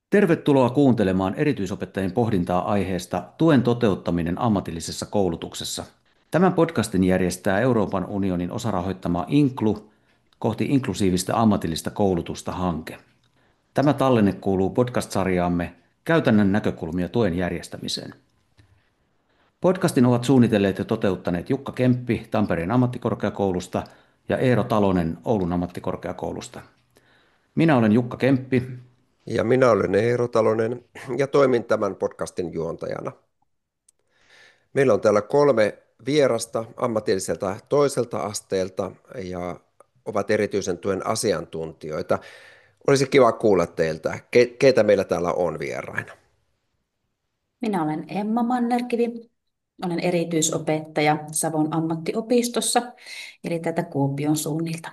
Tervetuloa kuuntelemaan erityisopettajien pohdintaa aiheesta tuen toteuttaminen ammatillisessa koulutuksessa. Tämän podcastin järjestää Euroopan unionin osarahoittama INKLU kohti inklusiivista ammatillista koulutusta -hanke. Tämä tallenne kuuluu podcast-sarjaamme Käytännön näkökulmia tuen järjestämiseen. Podcastin ovat suunnitelleet ja toteuttaneet Jukka Kemppi Tampereen ammattikorkeakoulusta ja Eero Talonen Oulun ammattikorkeakoulusta. Minä olen Jukka Kemppi. Ja minä olen Eero Talonen ja toimin tämän podcastin juontajana. Meillä on täällä 3 vierasta ammatilliselta toiselta asteelta ja ovat erityisen tuen asiantuntijoita. Olisi kiva kuulla teiltä, keitä meillä täällä on vieraina. Minä olen Emma Mannerkivi. Olen erityisopettaja Savon ammattiopistossa, eli tätä Kuopion suunnilta.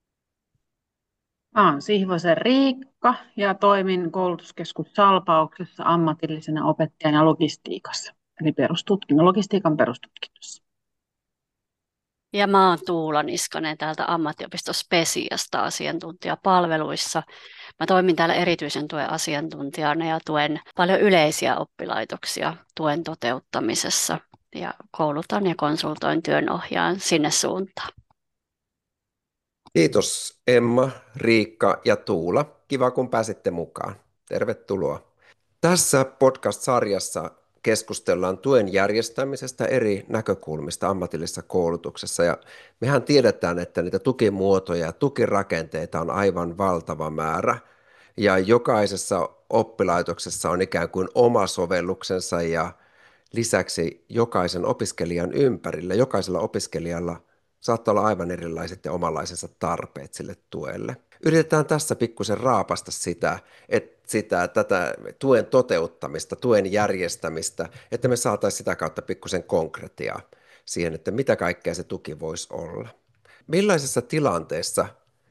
Mä oon Sihvosen Riikka ja toimin koulutuskeskus Salpauksessa ammatillisena opettajana logistiikassa, eli logistiikan perustutkinnossa. Ja mä oon Tuula Niskanen täältä ammattiopisto Spesiasta asiantuntijapalveluissa. Mä toimin täällä erityisen tuen asiantuntijana ja tuen paljon yleisiä oppilaitoksia tuen toteuttamisessa ja koulutan ja konsultoin työnohjaan sinne suuntaan. Kiitos Emma, Riikka ja Tuula. Kiva kun pääsitte mukaan. Tervetuloa. Tässä podcast-sarjassa keskustellaan tuen järjestämisestä eri näkökulmista ammatillisessa koulutuksessa. Ja mehän tiedetään, että niitä tukimuotoja ja tukirakenteita on aivan valtava määrä. Ja jokaisessa oppilaitoksessa on ikään kuin oma sovelluksensa ja lisäksi jokaisen opiskelijan ympärillä, jokaisella opiskelijalla saattaa olla aivan erilaiset ja omanlaisensa tarpeet sille tuelle. Yritetään tässä pikkusen raapasta tätä tuen toteuttamista, tuen järjestämistä, että me saataisiin sitä kautta pikkusen konkretiaa siihen, että mitä kaikkea se tuki voisi olla. Millaisessa tilanteessa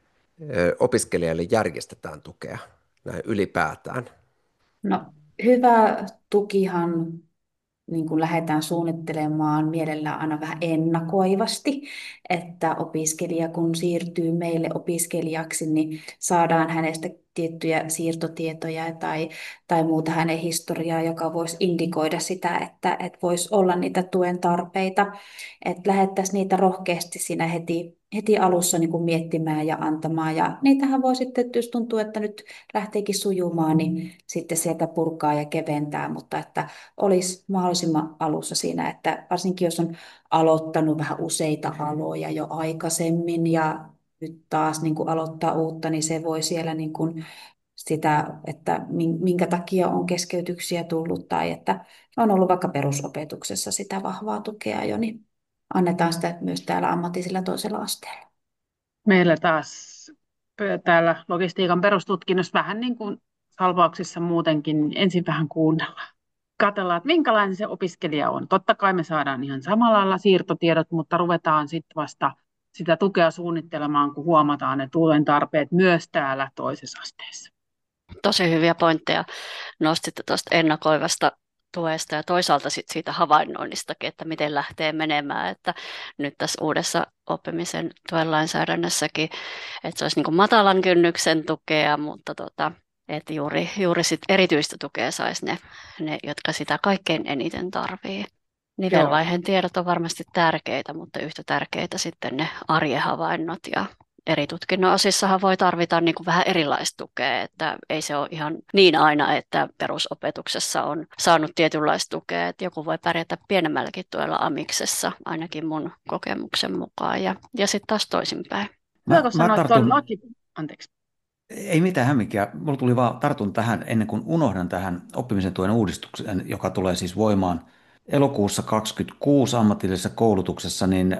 opiskelijalle järjestetään tukea näin ylipäätään? No, hyvä tukihan niin kuin lähdetään suunnittelemaan mielellään aina vähän ennakoivasti, että opiskelija kun siirtyy meille opiskelijaksi, niin saadaan hänestä tiettyjä siirtotietoja tai muuta hänen historiaa, joka voisi indikoida sitä, että voisi olla niitä tuen tarpeita. Että lähdettäisiin niitä rohkeasti siinä heti alussa niin kuin miettimään ja antamaan. Ja niitähän voi sitten, jos tuntuu, että nyt lähteekin sujumaan, niin sitten sieltä purkaa ja keventää, mutta että olisi mahdollisimman alussa siinä, että varsinkin jos on aloittanut vähän useita aloja jo aikaisemmin ja nyt taas niin kuin aloittaa uutta, niin se voi siellä niin kuin sitä, että minkä takia on keskeytyksiä tullut tai että on ollut vaikka perusopetuksessa sitä vahvaa tukea jo, niin annetaan sitä myös täällä ammatillisella toisella asteella. Meillä taas täällä logistiikan perustutkinnossa vähän niin kuin Salpauksissa muutenkin, niin ensin vähän kuunnellaan. Katsellaan, että minkälainen se opiskelija on. Totta kai me saadaan ihan samalla lailla siirtotiedot, mutta ruvetaan sitten vasta sitä tukea suunnittelemaan, kun huomataan ne tuen tarpeet myös täällä toisessa asteessa. Tosi hyviä pointteja nostitte tuosta ennakoivasta tuesta ja toisaalta sit siitä havainnoinnistakin, että miten lähtee menemään, että nyt tässä uudessa oppimisen tuen lainsäädännössäkin, että se olisi niin kuin matalan kynnyksen tukea, mutta että juuri sit erityistä tukea saisi ne, jotka sitä kaikkein eniten tarvitsee. Nivelvaiheen tiedot on varmasti tärkeitä, mutta yhtä tärkeitä sitten ne arjen havainnot ja eri tutkinnon osissahan voi tarvita niin kuin vähän erilaista tukea, että ei se ole ihan niin aina, että perusopetuksessa on saanut tietynlaista tukea, että joku voi pärjätä pienemmälläkin tuella amiksessa, ainakin mun kokemuksen mukaan, ja sitten taas toisinpäin. Voiko sanoa, että on laki... Anteeksi. Ei mitään hämminkiä. Mulla tuli vaan tartun tähän ennen kuin unohdan tähän oppimisen tuen uudistukseen, joka tulee siis voimaan elokuussa 2026 ammatillisessa koulutuksessa, niin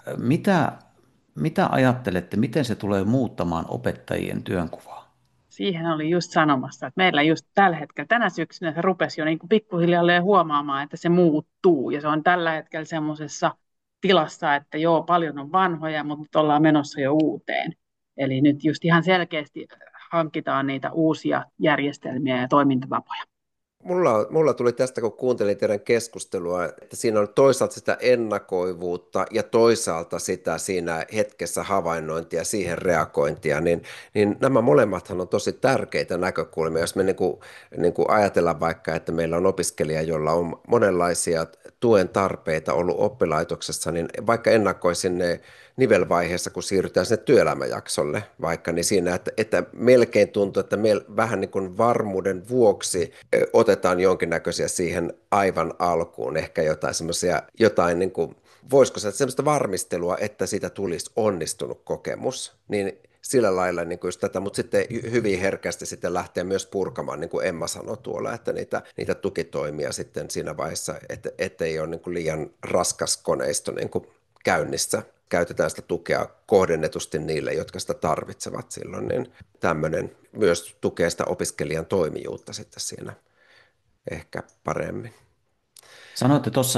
mitä ajattelette, miten se tulee muuttamaan opettajien työnkuvaa? Siihen oli just sanomassa, että meillä just tällä hetkellä, tänä syksynä se rupesi jo niin kuin pikkuhiljaa huomaamaan, että se muuttuu. Ja se on tällä hetkellä semmoisessa tilassa, että joo, paljon on vanhoja, mutta nyt ollaan menossa jo uuteen. Eli nyt just ihan selkeästi hankitaan niitä uusia järjestelmiä ja toimintatapoja. Mulla tuli tästä, kun kuuntelin teidän keskustelua, että siinä on toisaalta sitä ennakoivuutta ja toisaalta sitä siinä hetkessä havainnointia, siihen reagointia, niin nämä molemmathan on tosi tärkeitä näkökulmia. Jos me niin kuin ajatellaan vaikka, että meillä on opiskelija, jolla on monenlaisia tuen tarpeita ollut oppilaitoksessa, niin vaikka ennakoisin ne nivelvaiheessa, kun siirrytään sinne työelämäjaksolle vaikka, niin siinä, että melkein tuntuu, että me vähän niin kuin varmuuden vuoksi otetaan jonkinnäköisiä siihen aivan alkuun, ehkä jotain niin kuin, voisiko se semmoista varmistelua, että siitä tulisi onnistunut kokemus, niin sillä lailla niin kuin just tätä, mutta sitten hyvin herkästi sitten lähteä myös purkamaan, niin kuin Emma sanoi tuolla, että niitä tukitoimia sitten siinä vaiheessa, ettei ole niin kuin liian raskas koneisto niin kuin käynnissä. Käytetään sitä tukea kohdennetusti niille, jotka sitä tarvitsevat silloin, niin tämmöinen myös tukee sitä opiskelijan toimijuutta sitten siinä ehkä paremmin. Sanoitte tuossa,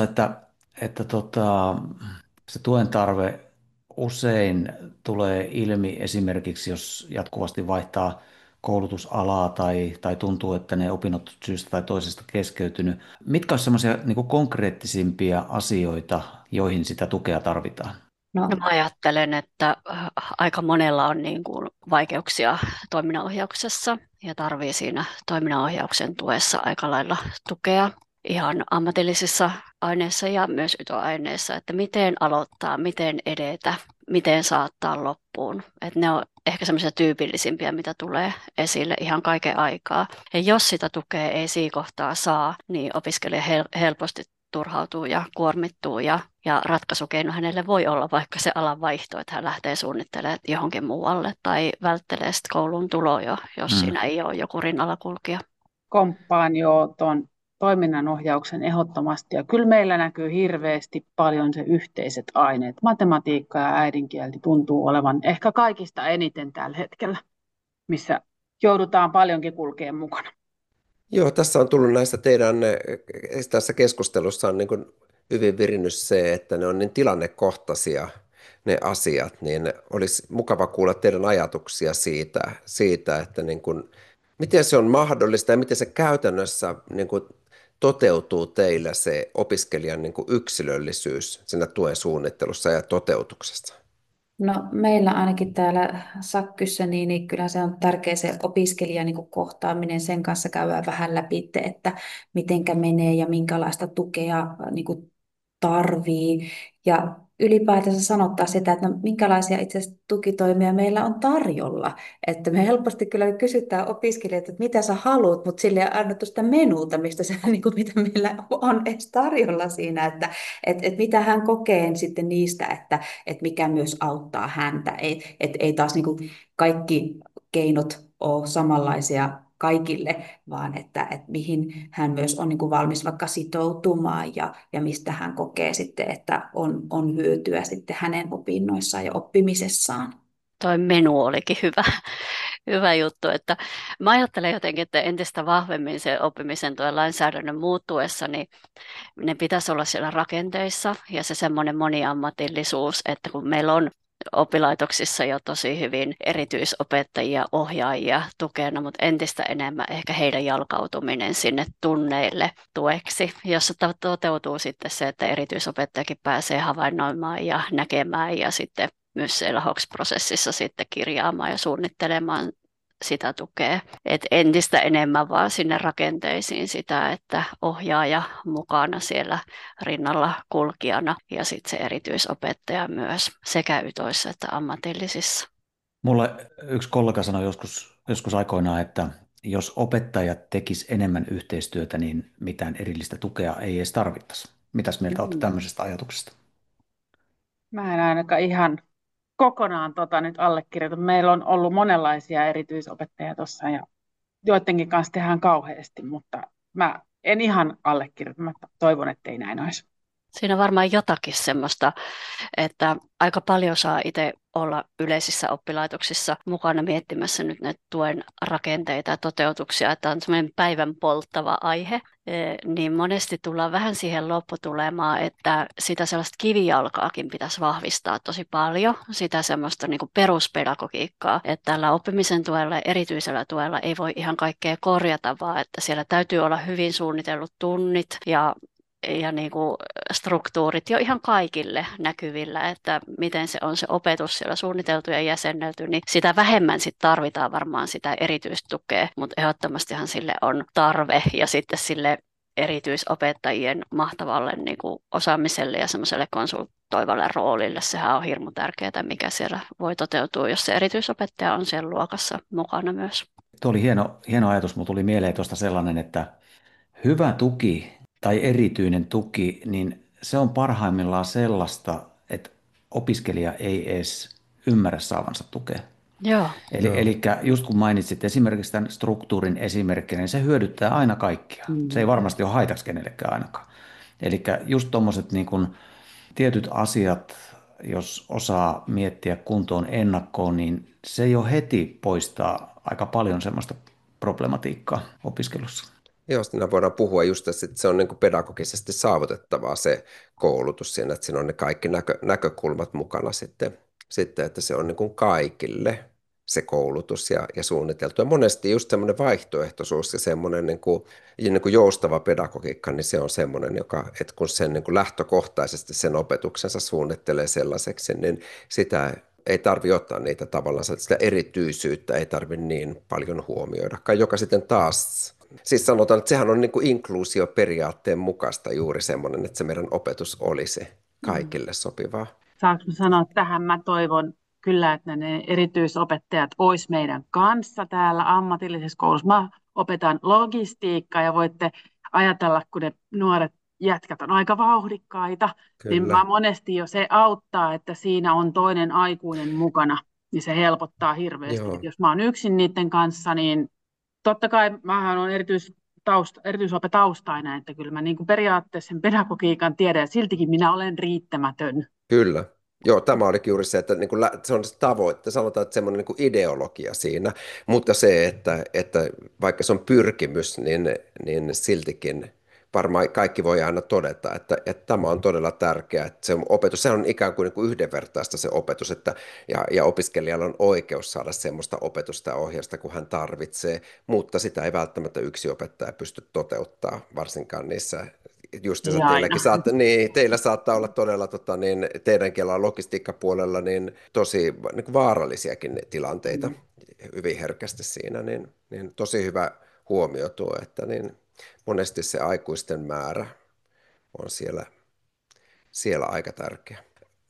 että se tuen tarve usein tulee ilmi esimerkiksi, jos jatkuvasti vaihtaa koulutusalaa tai tuntuu, että ne opinnot syystä tai toisesta keskeytynyt. Mitkä ovat semmoisia niin kuin konkreettisimpia asioita, joihin sitä tukea tarvitaan? No, No, mä ajattelen, että aika monella on niin kuin vaikeuksia toiminnanohjauksessa ja tarvii siinä toiminnanohjauksen tuessa aika lailla tukea ihan ammatillisissa aineissa ja myös YTO-aineissa, että miten aloittaa, miten edetä, miten saattaa loppuun. Että ne on ehkä semmoisia tyypillisimpiä, mitä tulee esille ihan kaiken aikaa. Ja jos sitä tukea ei siinä kohtaa saa, niin opiskelija helposti turhautuu ja kuormittuu ja ratkaisukeino hänelle voi olla vaikka se alan vaihto, että hän lähtee suunnittelemaan johonkin muualle tai välttelee sitten kouluun tuloa jo, jos siinä ei ole joku rinnalla kulkija. Komppaan jo tuon toiminnanohjauksen ehdottomasti. Ja kyllä meillä näkyy hirveästi paljon se yhteiset aineet. Matematiikka ja äidinkieli tuntuu olevan ehkä kaikista eniten tällä hetkellä, missä joudutaan paljonkin kulkemaan mukana. Joo, tässä on tullut näistä tässä keskustelussa on niin kuin hyvin virinnyt se, että ne on niin tilannekohtaisia ne asiat, niin olisi mukava kuulla teidän ajatuksia siitä että niin kuin, miten se on mahdollista ja miten se käytännössä niin kuin toteutuu teillä se opiskelijan niin kuin yksilöllisyys siinä tuen suunnittelussa ja toteutuksessa. no, meillä ainakin täällä Sakkyssä, niin kyllä se on tärkeä se opiskelija niin kuin kohtaaminen. Sen kanssa käydään vähän läpi, että mitenkä menee ja minkälaista tukea niin kuin tarvii. Ja ylipäätänsä sanottaa sitä, että no, minkälaisia itse asiassa tukitoimia meillä on tarjolla. Että me helposti kyllä kysytään opiskelijoilta, että mitä sä haluat, mutta sille ei annettu sitä menuuta, mistä se, niin kuin, mitä meillä on edes tarjolla siinä, että mitä hän kokee sitten niistä, että mikä myös auttaa häntä. Ei taas niin kuin kaikki keinot ole samanlaisia kaikille, vaan että mihin hän myös on niin kuin valmis vaikka sitoutumaan ja mistä hän kokee sitten, että on hyötyä sitten hänen opinnoissaan ja oppimisessaan. Toi menu olikin hyvä juttu, että mä ajattelen jotenkin, että entistä vahvemmin se oppimisen tuen lainsäädännön muuttuessa, niin ne pitäisi olla siellä rakenteissa ja se semmoinen moniammatillisuus, että kun meillä on oppilaitoksissa jo tosi hyvin erityisopettajia, ohjaajia tukena, mutta entistä enemmän ehkä heidän jalkautuminen sinne tunneille tueksi, jossa toteutuu sitten se, että erityisopettajakin pääsee havainnoimaan ja näkemään ja sitten myös siellä HOX-prosessissa sitten kirjaamaan ja suunnittelemaan sitä tukea. Et entistä enemmän vaan sinne rakenteisiin sitä, että ohjaaja mukana siellä rinnalla kulkijana ja sitten se erityisopettaja myös sekä YTOissa että ammatillisissa. Mulle yksi kollega sanoi joskus aikoinaan, että jos opettajat tekis enemmän yhteistyötä, niin mitään erillistä tukea ei edes tarvittaisi. Mitäs mieltä olette tämmöisestä ajatuksesta? Mä en ainakaan ihan kokonaan nyt allekirjoita. Meillä on ollut monenlaisia erityisopettajia tuossa ja joidenkin kanssa tehdään kauheasti, mutta mä en ihan allekirjoita. Mä toivon, että ei näin olisi. Siinä varmaan jotakin semmoista, että aika paljon saa itse olla yleisissä oppilaitoksissa mukana miettimässä nyt näitä tuen rakenteita ja toteutuksia, että on semmoinen päivän polttava aihe, niin monesti tullaan vähän siihen lopputulemaan, että sitä sellaista kivijalkaakin pitäisi vahvistaa tosi paljon, sitä semmoista niin kuin peruspedagogiikkaa, että tällä oppimisen tuella ja erityisellä tuella ei voi ihan kaikkea korjata, vaan että siellä täytyy olla hyvin suunnitellut tunnit ja niin kuin struktuurit jo ihan kaikille näkyvillä, että miten se on se opetus siellä suunniteltu ja jäsennelty, niin sitä vähemmän sit tarvitaan varmaan sitä erityistukea, mutta ehdottomastihan sille on tarve ja sitten sille erityisopettajien mahtavalle niin kuin osaamiselle ja semmoiselle konsultoivalle roolille. Sehän on hirmu tärkeää, mikä siellä voi toteutua, jos se erityisopettaja on siellä luokassa mukana myös. Tuo oli hieno ajatus. Minulle tuli mieleen tuosta sellainen, että hyvä tuki tai erityinen tuki, niin se on parhaimmillaan sellaista, että opiskelija ei edes ymmärrä saavansa tukea. Joo. Eli just kun mainitsit esimerkiksi tämän struktuurin esimerkkinä, niin se hyödyttää aina kaikkia. Se ei varmasti ole haitaksi kenellekään ainakaan. Eli just tuommoiset niin kuin tietyt asiat, jos osaa miettiä kuntoon ennakkoon, niin se jo heti poistaa aika paljon semmoista problematiikkaa opiskelussa. Joo, siinä voidaan puhua just tästä, että se on niin kuin pedagogisesti saavutettavaa se koulutus siinä, että siinä on ne kaikki näkökulmat mukana sitten, että se on niin kuin kaikille se koulutus ja suunniteltu. Ja monesti just semmoinen vaihtoehtoisuus ja semmoinen niin kuin joustava pedagogiikka, niin se on semmoinen, että kun sen niin kuin lähtökohtaisesti sen opetuksensa suunnittelee sellaiseksi, niin sitä ei tarvitse ottaa niitä tavallaan, sitä erityisyyttä ei tarvitse niin paljon huomioida, joka sitten taas. Siis sanotaan, että sehän on niin kuin inkluusioperiaatteen mukaista juuri semmoinen, että se meidän opetus olisi kaikille sopivaa. Saanko mä sanoa tähän? Mä toivon kyllä, että ne erityisopettajat olisi meidän kanssa täällä ammatillisessa koulussa. Mä opetan logistiikkaa ja voitte ajatella, kun ne nuoret jätkät on aika vauhdikkaita, niin Kyllä. mä monesti jo se auttaa, että siinä on toinen aikuinen mukana, niin se helpottaa hirveästi. Joo. Jos mä oon yksin niiden kanssa, niin totta kai mähän on erityisopetaustainen, että kyllä mä niin kuin periaatteessa sen pedagogiikan tiedän, ja siltikin minä olen riittämätön. Kyllä. Joo, tämä olikin juuri se, että niin kuin se on se tavoite, sanotaan, että semmoinen niin kuin ideologia siinä, mutta se, että vaikka se on pyrkimys, niin siltikin varmaan kaikki voi aina todeta, että tämä on todella tärkeää, että se opetus, se on ikään kuin, yhdenvertaista se opetus, ja opiskelijalla on oikeus saada semmoista opetusta ja ohjausta kuin hän tarvitsee, mutta sitä ei välttämättä yksi opettaja pysty toteuttaa, varsinkaan niissä. Justiinsa teillä saattaa olla todella teidän Kelan logistiikkapuolella niin tosi niin kuin vaarallisiakin tilanteita hyvin herkästi siinä, niin tosi hyvä huomio tuo, että niin monesti se aikuisten määrä on siellä aika tärkeä.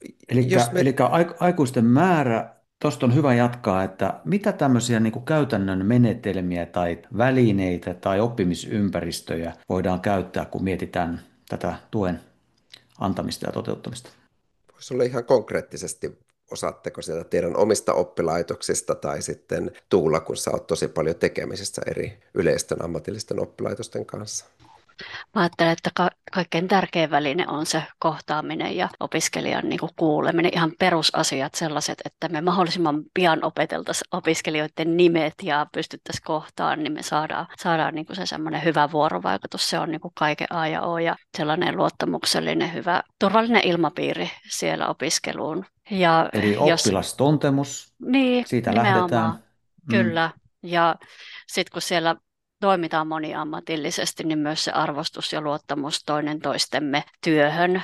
Eli aikuisten määrä, tuosta on hyvä jatkaa, että mitä tämmöisiä niin kuin käytännön menetelmiä tai välineitä tai oppimisympäristöjä voidaan käyttää, kun mietitään tätä tuen antamista ja toteuttamista? Voisi olla ihan konkreettisesti, osaatteko sieltä teidän omista oppilaitoksista tai sitten Tuula, kun sä oot tosi paljon tekemisissä eri yleisten ammatillisten oppilaitosten kanssa? Mä ajattelen, että kaikkein tärkein väline on se kohtaaminen ja opiskelijan niin kuin kuuleminen, ihan perusasiat sellaiset, että me mahdollisimman pian opeteltaisiin opiskelijoiden nimet ja pystyttäisiin kohtaan, niin me saadaan niin kuin se semmoinen hyvä vuorovaikutus, se on niin kuin kaiken A ja O ja sellainen luottamuksellinen, hyvä, turvallinen ilmapiiri siellä opiskeluun. Ja Eli oppilastuntemus, niin, siitä nimenomaan, lähdetään. Kyllä, ja sitten kun siellä toimitaan moniammatillisesti, niin myös se arvostus ja luottamus toinen toistemme työhön,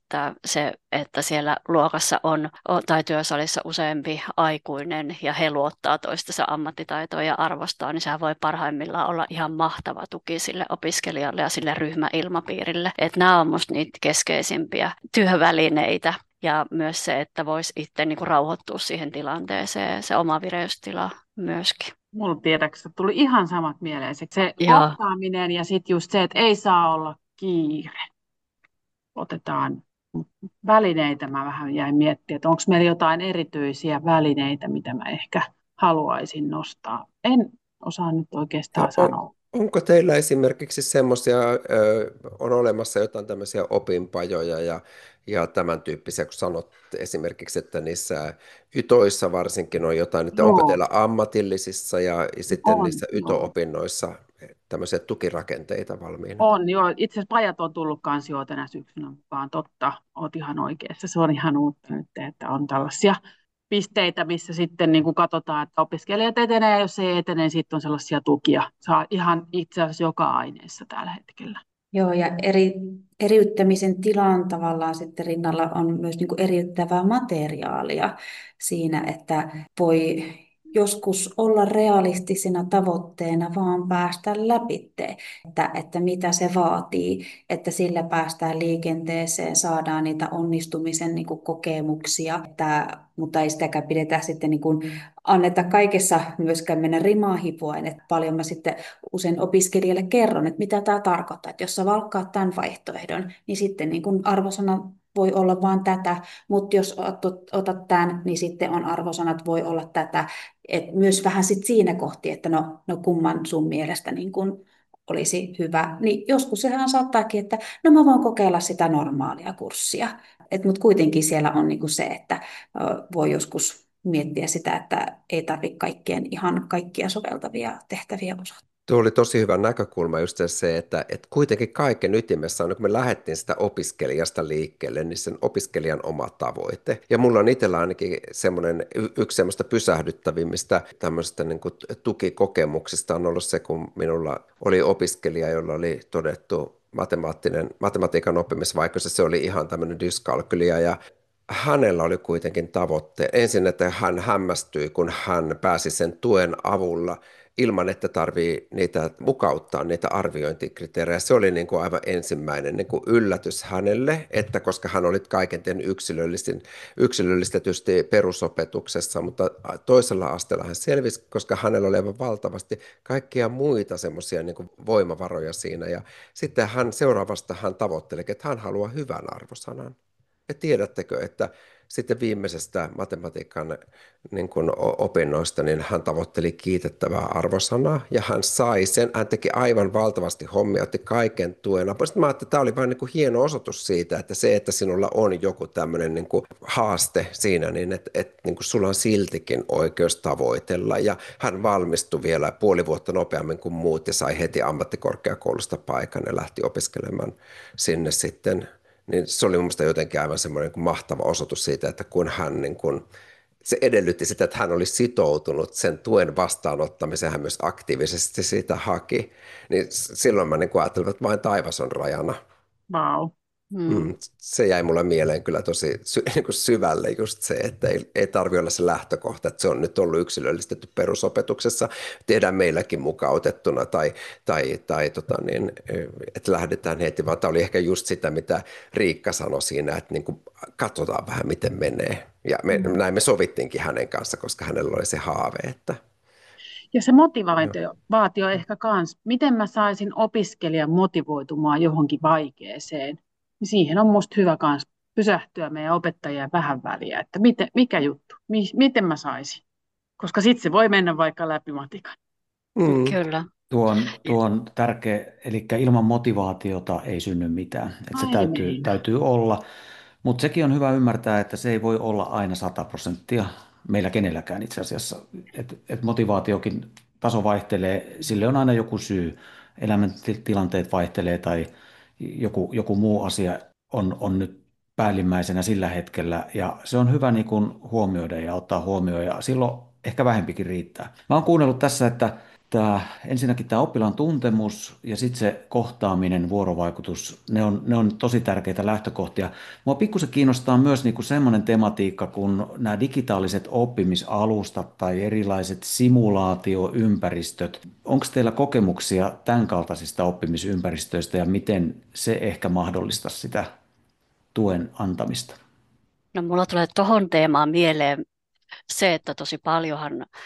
että siellä luokassa tai työsalissa useampi aikuinen ja he luottaa toistensa ammattitaitoa ja arvostaa, niin sehän voi parhaimmillaan olla ihan mahtava tuki sille opiskelijalle ja sille ryhmäilmapiirille. Että nämä on minusta niitä keskeisimpiä työvälineitä. Ja myös se, että voisi itse niin kuin rauhoittua siihen tilanteeseen, se oma vireystila myöskin. Mulla tiedäksä tuli ihan samat mieleen. Se kohtaaminen ja sitten just se, että ei saa olla kiire. Otetaan välineitä. Mä vähän jäin miettimään, että onko meillä jotain erityisiä välineitä, mitä mä ehkä haluaisin nostaa. En osaa nyt oikeastaan sanoa. Onko teillä esimerkiksi semmoisia, on olemassa jotain tämmöisiä opinpajoja ja tämän tyyppisiä, kun sanot esimerkiksi, että niissä ytoissa varsinkin on jotain, että onko Joo, teillä ammatillisissa ja sitten on, niissä joo. yto-opinnoissa tämmöisiä tukirakenteita valmiina? On, joo. Itse asiassa pajat on tullut kanssa jo tänä syksynä mukaan. Totta, oot ihan oikeassa. Se on ihan uutta nyt, että on tällaisia pisteitä, missä sitten niin kuin katsotaan, että opiskelijat etenee, ja jos ei etene, niin sitten on sellaisia tukia. Saa ihan itse asiassa joka aineessa tällä hetkellä. Joo, ja eriyttämisen tilan tavallaan sitten rinnalla on myös niin kuin eriyttävää materiaalia siinä, että voi joskus olla realistisena tavoitteena vaan päästä läpitte, että mitä se vaatii, että sillä päästään liikenteeseen, saadaan niitä onnistumisen niin kuin kokemuksia, mutta ei sitäkään pidetä sitten niin kuin anneta kaikessa myöskään mennä rimaa hipoen, että paljon mä sitten usein opiskelijalle kerron, että mitä tämä tarkoittaa, että jos sä valkkaat tämän vaihtoehdon, niin sitten niin kun arvosana voi olla vain tätä, mutta jos otat tämän, niin sitten on arvosanat voi olla tätä. Et myös vähän sit siinä kohti, että no kumman sun mielestä niin kun olisi hyvä. Niin joskus sehän saattaakin, että no mä voin kokeilla sitä normaalia kurssia. Mutta kuitenkin siellä on niin kuin se, että voi joskus miettiä sitä, että ei tarvitse kaikkien ihan kaikkia soveltavia tehtäviä osoittaa. Tuo oli tosi hyvä näkökulma just se, että kuitenkin kaiken ytimessä on, kun me lähdettiin sitä opiskelijasta liikkeelle, niin sen opiskelijan oma tavoite. Ja mulla on itsellä ainakin semmoinen, yksi semmoista pysähdyttävimmistä tämmöistä niin kuin tukikokemuksista on ollut se, kun minulla oli opiskelija, jolla oli todettu matematiikan oppimisvaikeus, se oli ihan tämmöinen dyskalkylia ja hänellä oli kuitenkin tavoite. Ensin, että hän hämmästyi, kun hän pääsi sen tuen avulla ilman, että tarvii niitä mukauttaa niitä arviointikriteerejä. Se oli niin kuin aivan ensimmäinen niin kuin yllätys hänelle, että koska hän oli kaiken tehnyt yksilöllistetysti perusopetuksessa, mutta toisella asteella hän selvisi, koska hänellä oli aivan valtavasti kaikkia muita semmoisia niin kuin voimavaroja siinä. Ja sitten seuraavasta hän tavoitteli, että hän haluaa hyvän arvosanan. Ja tiedättekö, että sitten viimeisestä matematiikan niin kuin opinnoista, niin hän tavoitteli kiitettävää arvosanaa ja hän sai sen. Hän teki aivan valtavasti hommia, otti kaiken tuen. Sitten mä ajattelin, että tämä oli vain niin kuin hieno osoitus siitä, että se, että sinulla on joku tämmöinen niin kuin haaste siinä, niin että niin kuin sulla on siltikin oikeus tavoitella. Ja hän valmistui vielä puoli vuotta nopeammin kuin muut ja sai heti ammattikorkeakoulusta paikan ja lähti opiskelemaan sinne sitten. Niin se oli mun mielestä jotenkin aivan semmoinen niin mahtava osoitus siitä, että kun hän niin kuin, se edellytti sitä, että hän oli sitoutunut sen tuen vastaanottamiseen, hän myös aktiivisesti sitä haki, niin silloin mä niin kuin ajattelin, että vain taivas on rajana. Vau. Se jäi mulle mieleen kyllä tosi niin kuin syvälle just se, että ei tarvitse olla se lähtökohta, että se on nyt ollut yksilöllistetty perusopetuksessa, tehdään meilläkin mukautettuna että lähdetään heti, vaan tämä oli ehkä just sitä, mitä Riikka sanoi siinä, että niin kuin katsotaan vähän miten menee. Ja näin me sovittiinkin hänen kanssa, koska hänellä oli se haave, että Ja se motivaatio ehkä kans, miten mä saisin opiskelijan motivoitumaan johonkin vaikeeseen, niin siihen on musta hyvä kans pysähtyä meidän opettajien vähän väliä, että mikä juttu, miten mä saisin, koska sitten se voi mennä vaikka läpi matikan. Kyllä. Tuo on tärkeä, eli ilman motivaatiota ei synny mitään. Että se täytyy olla, mutta sekin on hyvä ymmärtää, että se ei voi olla aina 100% meillä kenelläkään itse asiassa. Et motivaatiokin taso vaihtelee, sille on aina joku syy. Elämäntilanteet vaihtelee tai joku muu asia on nyt päällimmäisenä sillä hetkellä ja se on hyvä niin kuin huomioida ja ottaa huomioon ja silloin ehkä vähempikin riittää. Mä oon kuunnellut tässä, että ensinnäkin tämä oppilaan tuntemus ja sitten se kohtaaminen, vuorovaikutus, ne on tosi tärkeitä lähtökohtia. Mua pikkusen kiinnostaa myös niinku semmoinen tematiikka, kun nämä digitaaliset oppimisalustat tai erilaiset simulaatioympäristöt. Onko teillä kokemuksia tämän kaltaisista oppimisympäristöistä ja miten se ehkä mahdollistaa sitä tuen antamista? No mulla tulee tohon teemaan mieleen se, että tosi paljonhan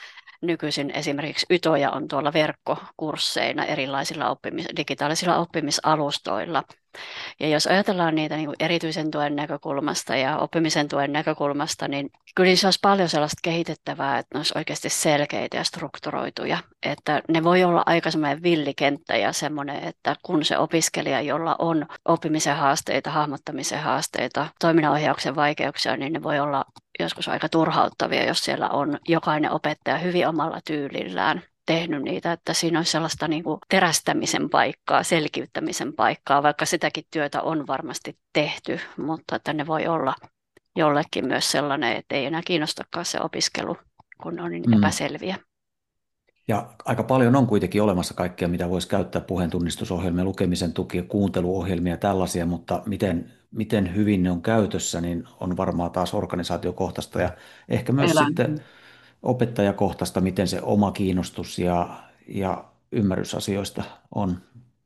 nykyisin esimerkiksi YTOja on tuolla verkkokursseina erilaisilla digitaalisilla oppimisalustoilla. Ja jos ajatellaan niitä niin kuin erityisen tuen näkökulmasta ja oppimisen tuen näkökulmasta, niin kyllä se olisi paljon sellaista kehitettävää, että ne olisi oikeasti selkeitä ja strukturoituja. Että ne voi olla aika semmoinen villikenttä ja semmoinen, että kun se opiskelija, jolla on oppimisen haasteita, hahmottamisen haasteita, toiminnanohjauksen vaikeuksia, niin ne voi olla joskus aika turhauttavia, jos siellä on jokainen opettaja hyvin omalla tyylillään tehnyt niitä, että siinä olisi sellaista niin kuin terästämisen paikkaa, selkiyttämisen paikkaa, vaikka sitäkin työtä on varmasti tehty, mutta että ne voi olla jollekin myös sellainen, että ei enää kiinnostakaan se opiskelu, kun on niin epäselviä. Ja aika paljon on kuitenkin olemassa kaikkea, mitä voisi käyttää, puheentunnistusohjelmia, lukemisen tukia, kuunteluohjelmia, tällaisia, mutta miten hyvin ne on käytössä, niin on varmaan taas organisaatiokohtaista ja ehkä myös sitten opettajakohtaista, miten se oma kiinnostus ja ymmärrys asioista on.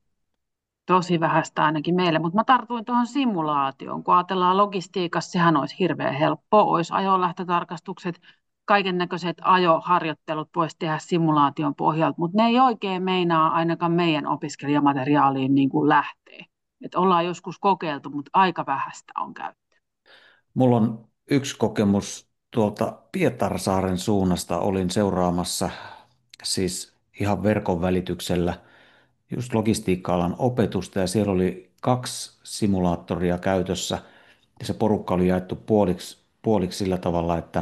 Tosi vähäistä ainakin meille, mutta mä tartuin tuohon simulaatioon. Kun ajatellaan logistiikassa, sehän olisi hirveän helppoa, olisi ajolähtötarkastukset, kaiken näköiset ajoharjoittelut voisi tehdä simulaation pohjalta, mutta ne ei oikein meinaa ainakaan meidän opiskelijamateriaaliin niin kuin lähtee. Et ollaan joskus kokeiltu, mutta aika vähäistä on käytetty. Mulla on yksi kokemus tuolta Pietarsaaren suunnasta. Olin seuraamassa siis ihan verkon välityksellä just logistiikka-alan opetusta ja siellä oli 2 simulaattoria käytössä ja se porukka oli jaettu puoliksi sillä tavalla, että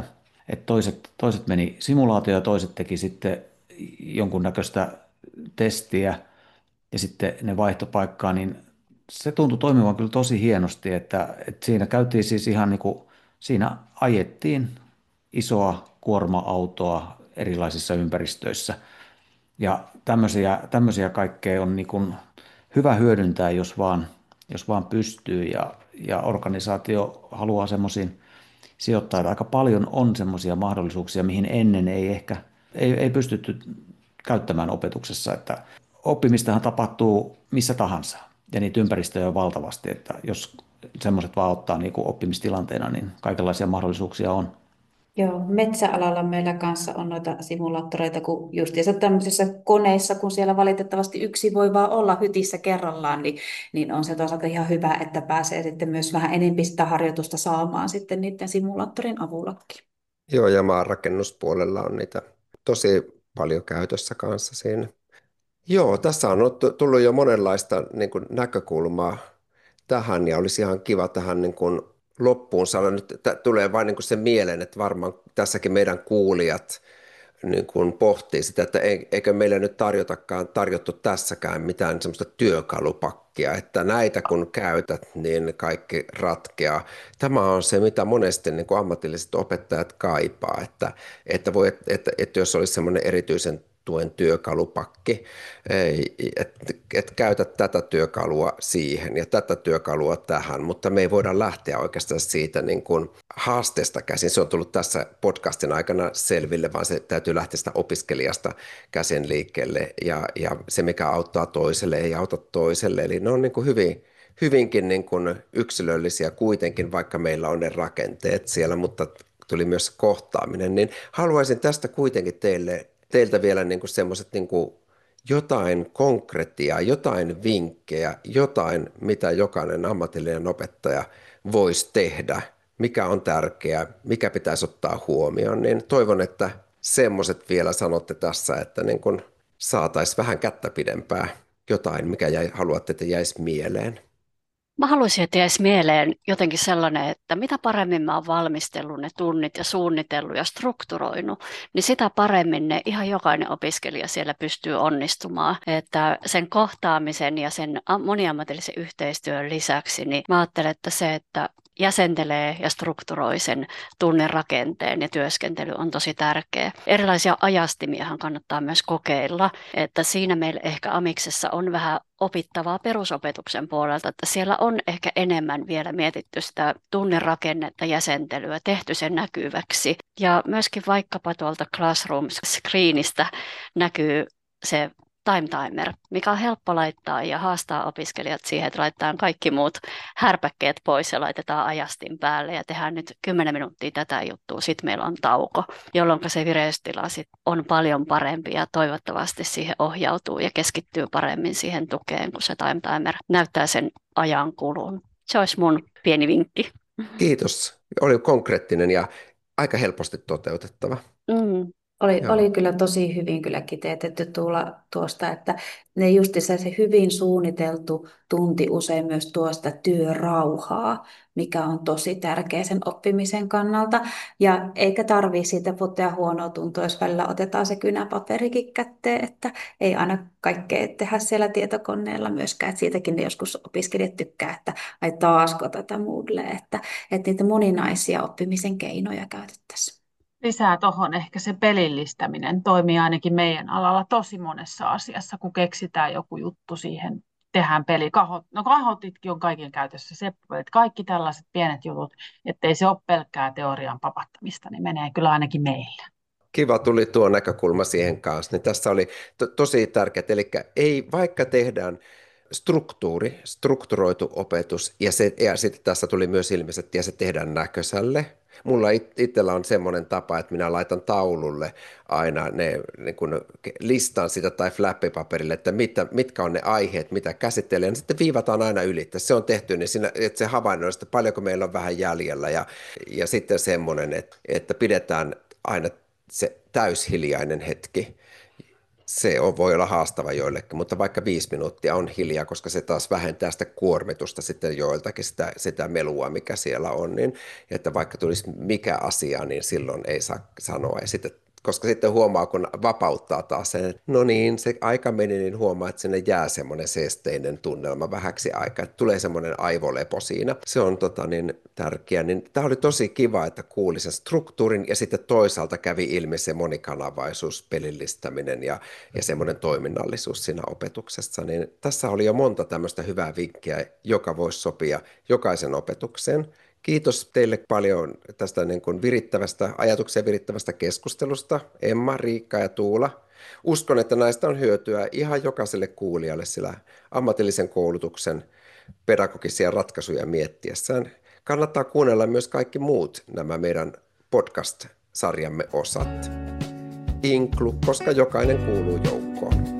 toiset meni simulaatioon ja toiset teki sitten jonkunnäköistä testiä ja sitten ne vaihtopaikkaa, niin se tuntui toimivan kyllä tosi hienosti, että siinä käytiin siis ihan niin kuin, siinä ajettiin isoa kuorma-autoa erilaisissa ympäristöissä. Ja tämmöisiä kaikkea on niin kuin hyvä hyödyntää, jos vaan pystyy ja organisaatio haluaa semmoisiin sijoittaa. Että aika paljon on semmoisia mahdollisuuksia, mihin ennen ei ehkä ei pystytty käyttämään opetuksessa. Että oppimistahan tapahtuu missä tahansa ja niitä ympäristöjä on valtavasti, että jos semmoiset vaan ottaa niin kuin oppimistilanteena, niin kaikenlaisia mahdollisuuksia on. Joo, metsäalalla meillä kanssa on noita simulaattoreita, kun justiinsa tämmöisissä koneissa, kun siellä valitettavasti yksi voi vaan olla hytissä kerrallaan, niin on se toisaalta ihan hyvä, että pääsee sitten myös vähän enemmän sitä harjoitusta saamaan sitten niiden simulaattorin avullakin. Joo, ja maanrakennuspuolella on niitä tosi paljon käytössä kanssa siinä. Joo, tässä on tullut jo monenlaista niin kuin näkökulmaa tähän ja olisi ihan kiva tähän niin kuin loppuun saada. Nyt tulee vain niin kuin se mieleen, että varmaan tässäkin meidän kuulijat niin kuin pohtii sitä, että eikö meille nyt tarjottu tässäkään mitään semmoista työkalupakkia, että näitä kun käytät, niin kaikki ratkeaa. Tämä on se, mitä monesti niin kuin ammatilliset opettajat kaipaa, että jos olisi semmoinen erityisen tuen työkalupakki, että käytät tätä työkalua siihen ja tätä työkalua tähän, mutta me ei voida lähteä oikeastaan siitä niin kuin haasteesta käsin. Se on tullut tässä podcastin aikana selville, vaan se täytyy lähteä sitä opiskelijasta käsin liikkeelle ja se, mikä auttaa toiselle, ei auta toiselle. Eli ne on niin kuin hyvinkin niin kuin yksilöllisiä kuitenkin, vaikka meillä on ne rakenteet siellä, mutta tuli myös kohtaaminen, niin haluaisin tästä kuitenkin teiltä vielä niin kuin semmoiset niin kuin jotain konkretiaa, jotain vinkkejä, jotain, mitä jokainen ammatillinen opettaja voisi tehdä, mikä on tärkeää, mikä pitäisi ottaa huomioon, niin toivon, että semmoiset vielä sanotte tässä, että niin kun saataisiin vähän kättä pidempää jotain, mikä haluatte, että jäisi mieleen. Mä haluaisin, että jäisi mieleen jotenkin sellainen, että mitä paremmin mä oon valmistellut ne tunnit ja suunnitellut ja strukturoinut, niin sitä paremmin ne ihan jokainen opiskelija siellä pystyy onnistumaan. Että sen kohtaamisen ja sen moniammatillisen yhteistyön lisäksi, niin mä ajattelen, että se, että jäsentelee ja strukturoi sen tunnin rakenteen ja työskentely on tosi tärkeä. Erilaisia ajastimiahan kannattaa myös kokeilla, että siinä meillä ehkä Amiksessa on vähän opittavaa perusopetuksen puolelta, että siellä on ehkä enemmän vielä mietitty sitä tunnin rakennetta, jäsentelyä, tehty sen näkyväksi. Ja myöskin vaikkapa tuolta Classroom Screenistä näkyy se time timer, mikä on helppo laittaa ja haastaa opiskelijat siihen, että laitetaan kaikki muut härpäkkeet pois ja laitetaan ajastin päälle ja tehdään nyt 10 minuuttia tätä juttua, sitten meillä on tauko, jolloin se vireystila sit on paljon parempi ja toivottavasti siihen ohjautuu ja keskittyy paremmin siihen tukeen, kun se time timer näyttää sen ajan kulun. Se olisi mun pieni vinkki. Kiitos. Oli konkreettinen ja aika helposti toteutettava. Oli kyllä tosi hyvin kyllä kiteytetty tuosta, että ne justiinsa se hyvin suunniteltu tunti usein myös tuosta työrauhaa, mikä on tosi tärkeä sen oppimisen kannalta. Ja eikä tarvitse siitä putea huonoa tuntua, jos välillä otetaan se kynäpaperikin kätteen, että ei aina kaikkea tehdä siellä tietokoneella myöskään. Että siitäkin ne joskus opiskelijat tykkää, että ai taasko tätä Moodlea, että niitä moninaisia oppimisen keinoja käytettäisiin. Lisää tuohon ehkä se pelillistäminen toimii ainakin meidän alalla tosi monessa asiassa, kun keksitään joku juttu siihen, tehdään peli. Kahotitkin on kaiken käytössä, seppopelit, kaikki tällaiset pienet jutut, ettei se ole pelkkää teorian papattamista, niin menee kyllä ainakin meillä. Kiva tuli tuo näkökulma siihen kanssa, niin tässä oli tosi tärkeää, eli ei vaikka tehdään strukturoitu opetus, ja sitten tässä tuli myös ilmeisesti, ja se tehdään näköiselle. Mulla itsellä on semmoinen tapa, että minä laitan taululle aina niin kun listaan sitä tai flappipaperille, että mitkä on ne aiheet, mitä käsittelee, ja sitten viivataan aina yli. Se on tehty, niin siinä, että se havainnoista, että paljonko meillä on vähän jäljellä, ja sitten semmoinen, että pidetään aina se täyshiljainen hetki. Voi olla haastava joillekin, mutta vaikka 5 minuuttia on hiljaa, koska se taas vähentää sitä kuormitusta sitten joiltakin, sitä melua, mikä siellä on, niin että vaikka tulisi mikä asia, niin silloin ei saa sanoa. Ja sitten, koska sitten huomaa, kun vapauttaa taas sen, että no niin, se aika meni, niin huomaa, että sinne jää semmoinen seesteinen tunnelma vähäksi aikaa, että tulee semmoinen aivolepo siinä. Se on tärkeä. Niin tämä oli tosi kiva, että kuuli sen struktuurin ja sitten toisaalta kävi ilmi se monikanavaisuus, pelillistäminen ja semmoinen toiminnallisuus siinä opetuksessa. Niin tässä oli jo monta tämmöistä hyvää vinkkiä, joka voisi sopia jokaisen opetukseen. Kiitos teille paljon tästä ajatuksia virittävästä keskustelusta, Emma, Riikka ja Tuula. Uskon, että näistä on hyötyä ihan jokaiselle kuulijalle, sillä ammatillisen koulutuksen pedagogisia ratkaisuja miettiessään kannattaa kuunnella myös kaikki muut nämä meidän podcast-sarjamme osat. Inklu, koska jokainen kuuluu joukkoon.